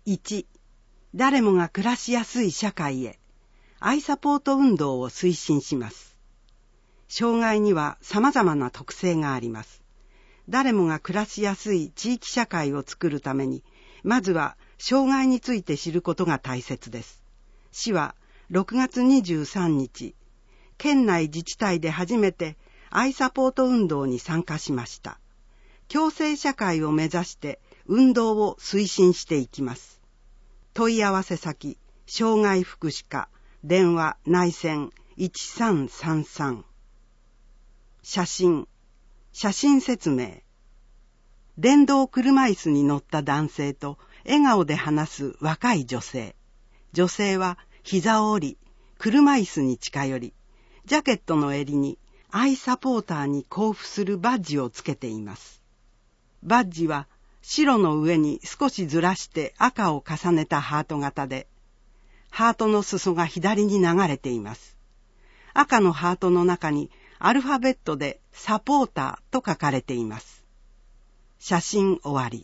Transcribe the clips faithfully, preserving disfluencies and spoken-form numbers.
いち、誰もが暮らしやすい社会へ、アイサポート運動を推進します。障害には様々な特性があります。誰もが暮らしやすい地域社会を作るために、まずは障害について知ることが大切です。市はろくがつにじゅうさんにち、県内自治体で初めてアイサポート運動に参加しました。共生社会を目指して運動を推進していきます。問い合わせ先、障害福祉課、電話内線いちさんさんさん。写真、写真説明。電動車椅子に乗った男性と笑顔で話す若い女性。女性は膝を折り、車椅子に近寄り、ジャケットの襟にアイサポーターに交付するバッジをつけています。バッジは白の上に少しずらして赤を重ねたハート型で、ハートの裾が左に流れています。赤のハートの中にアルファベットでサポーターと書かれています。写真終わり。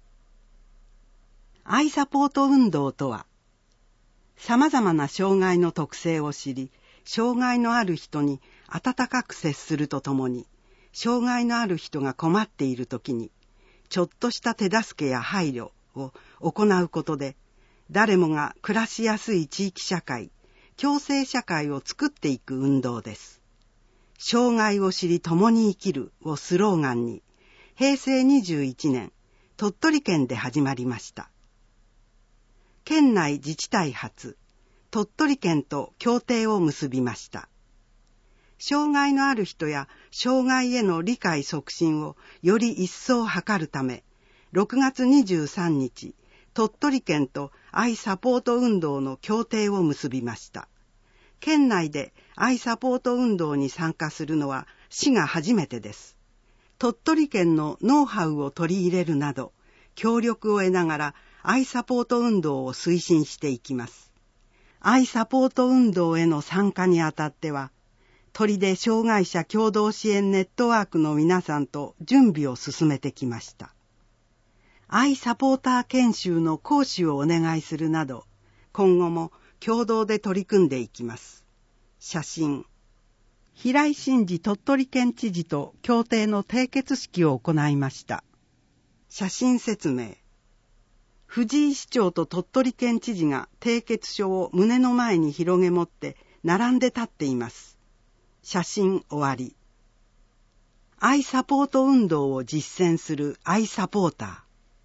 アイサポート運動とは、様々な障害の特性を知り、障害のある人に温かく接するとともに、障害のある人が困っているときに、ちょっとした手助けや配慮を行うことで、誰もが暮らしやすい地域社会、共生社会を作っていく運動です。障害を知り共に生きるをスローガンに、へいせいにじゅういちねん、鳥取県で始まりました。県内自治体発、鳥取県と協定を結びました。障害のある人や障害への理解促進をより一層図るため、ろくがつにじゅうさんにち、鳥取県とアイサポート運動の協定を結びました。県内でアイサポート運動に参加するのは市が初めてです。鳥取県のノウハウを取り入れるなど、協力を得ながらアイサポート運動を推進していきます。アイサポート運動への参加にあたっては、取手障害者共同支援ネットワークの皆さんと準備を進めてきました。アイサポーター研修の講師をお願いするなど、今後も共同で取り組んでいきます。写真。平井伸治鳥取県知事と協定の締結式を行いました。写真説明。藤井市長と鳥取県知事が締結書を胸の前に広げ持って並んで立っています。写真終わり。アイサポート運動を実践するアイサポーター。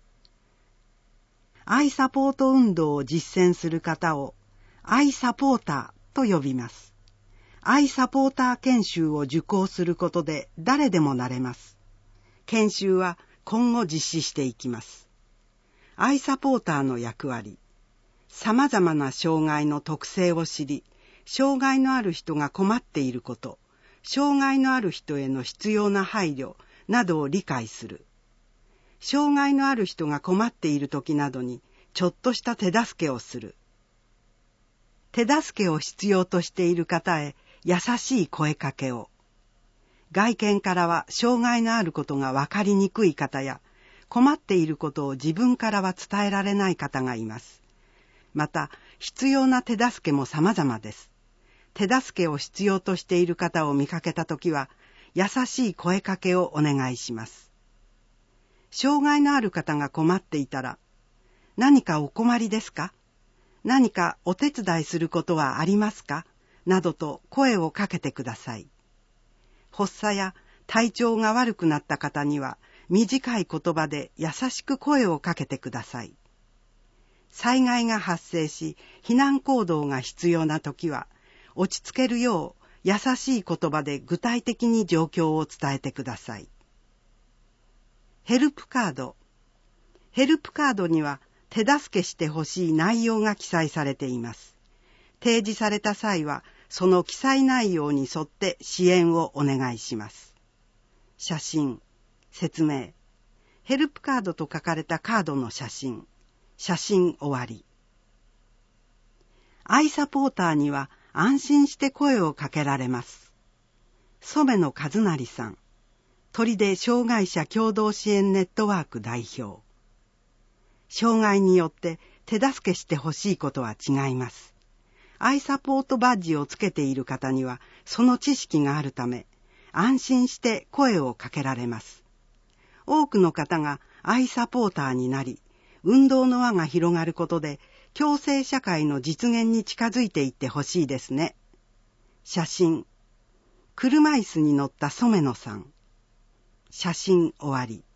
アイサポート運動を実践する方をアイサポーターと呼びます。アイサポーター研修を受講することで誰でもなれます。研修は今後実施していきます。アイサポーターの役割。様々な障害の特性を知り、障害のある人が困っていること、障害のある人への必要な配慮などを理解する。障害のある人が困っている時などにちょっとした手助けをする。手助けを必要としている方へ優しい声かけを。外見からは障害のあることが分かりにくい方や、困っていることを自分からは伝えられない方がいます。また、必要な手助けも様々です。手助けを必要としている方を見かけたときは、優しい声かけをお願いします。障害のある方が困っていたら、何かお困りですか？何かお手伝いすることはありますか？などと声をかけてください。発作や体調が悪くなった方には、短い言葉で優しく声をかけてください。災害が発生し、避難行動が必要なときは、落ち着けるよう優しい言葉で具体的に状況を伝えてください。ヘルプカード。ヘルプカードには手助けしてほしい内容が記載されています。提示された際は、その記載内容に沿って支援をお願いします。写真。説明。ヘルプカードと書かれたカードの写真。写真終わり。アイサポーターには安心して声をかけられます。染野和成さん。取手障害者共同支援ネットワーク代表。障害によって手助けしてほしいことは違います。アイサポートバッジをつけている方にはその知識があるため、安心して声をかけられます。多くの方がアイサポーターになり、運動の輪が広がることで、共生社会の実現に近づいていってほしいですね。写真。車椅子に乗った染野さん。写真終わり。